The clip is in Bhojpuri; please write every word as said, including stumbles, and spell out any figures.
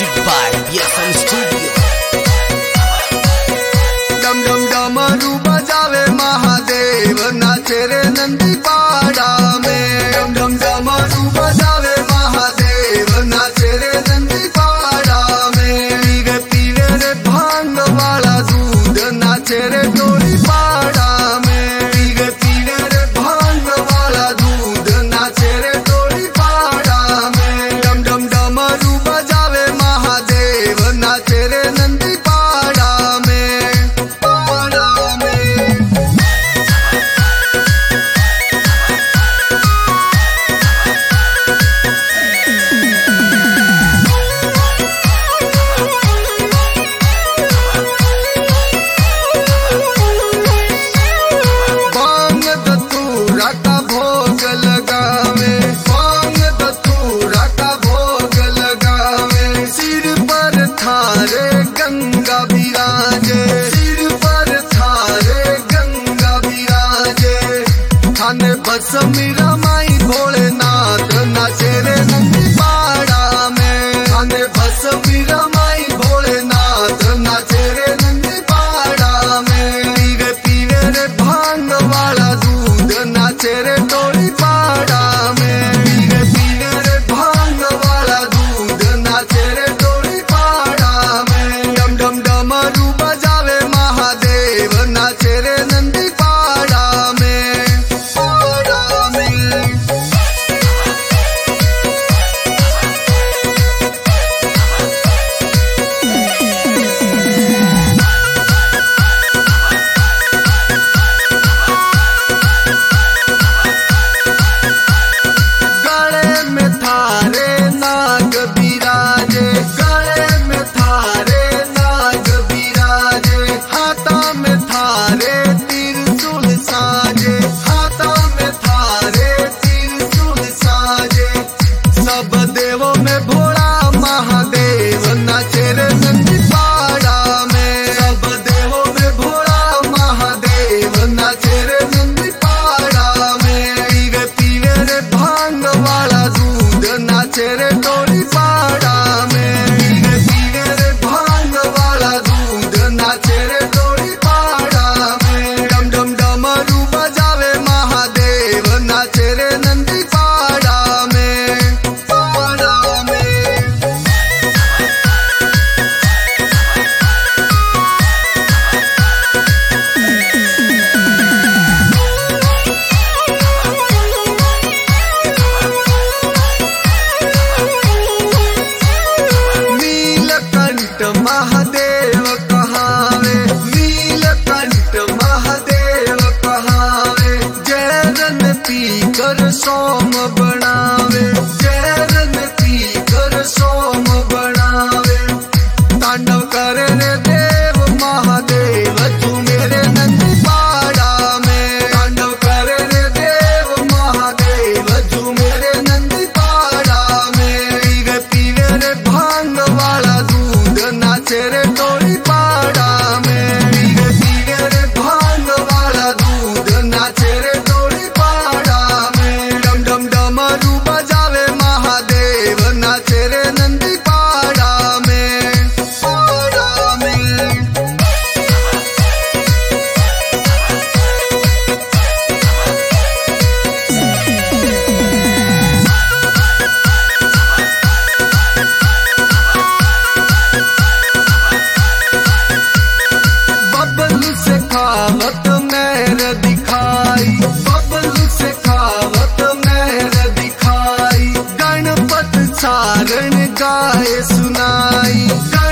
Music by B S M Studio. डम डम डमरू बजावे महादेव नाचे रे नंदी पाड़ा में। डम डम डमरू बजावे महादेव नाचे रे नंदी पाड़ा में। पीवे पीवे रे भांग वाला दूध नाचे रे डोली पाड़ा में। पीवे पीवे रे भांग वाला दूध नाचे रे डोली पाड़ा में। डम डम डमरू बजावे महादेव नाचे रे नंदी पाड़ा में। पाड़ा में भांग धतूरा का भोग लगावे। भांग धतूरा का भोग लगावे। सिर पर थारे गंगा विराजे। सिर पर थारे गंगा विराजे। थाने भस्मी रमाई भोलेनाथ नाचे रे नंदी पाड़ा में। थाने भस्मी रमाई भोलेनाथ नाचे रे नंदी पाड़ा में। पीवे पीवे रे भांग वाला दूध नाचे रे डोली पाड़ा में। पीवे पीवे रे भांग वाला दूध नाचे रे डोली पाड़ा में। डम डम डमरू बजावे महादेव नाचे रे नंदी पाड़ा में। पाड़ा में गले में थारे नाग बिराजे। गले में थारे नाग बिराजे। हाथा में थारे त्रिशूल साजे। हाथा में थारे त्रिशूल साजे। सब देवों में भोला महादेव नाचे रे नंदी पाड़ा में। सब देवों में भोला महादेव नाचे रे नंदी पाड़ा में। पीवे पीवे रे भांग वाला दूध नाचे रे डोली पाड़ा में। पीवे पीवे रे भांग वाला दूध नाचे रे डोली पाड़ा में। डम डम डमरू बजावे महादेव नाचे रे नंदी पाड़ा में। पाड़ा में नीलकंठ महादेव कहावे। नीलकंठ महादेव कहावे। जैरन पी कर सोम बनावे। जैरन पी कर सोम बनावे। तांडव करे रे देव महादेव तू मेरे नंदी पाड़ा में। तांडव करे रे देव महादेव तू मेरे नंदी पाड़ा में। पीवे पीवे रे भांग वाला दूध नाचे रे डोली पाड़ा में। पीवे पीवे रे भांग वाला दूध नाचे रे डोली पाड़ा में। डम डम डमरू बजावे महादेव नाचे रे नंदी पाड़ा में। पाड़ा में बबल से खावत मेर दिखाई। बबल से खावत मेर दिखाई। गणपत सारण गाए सुनाई।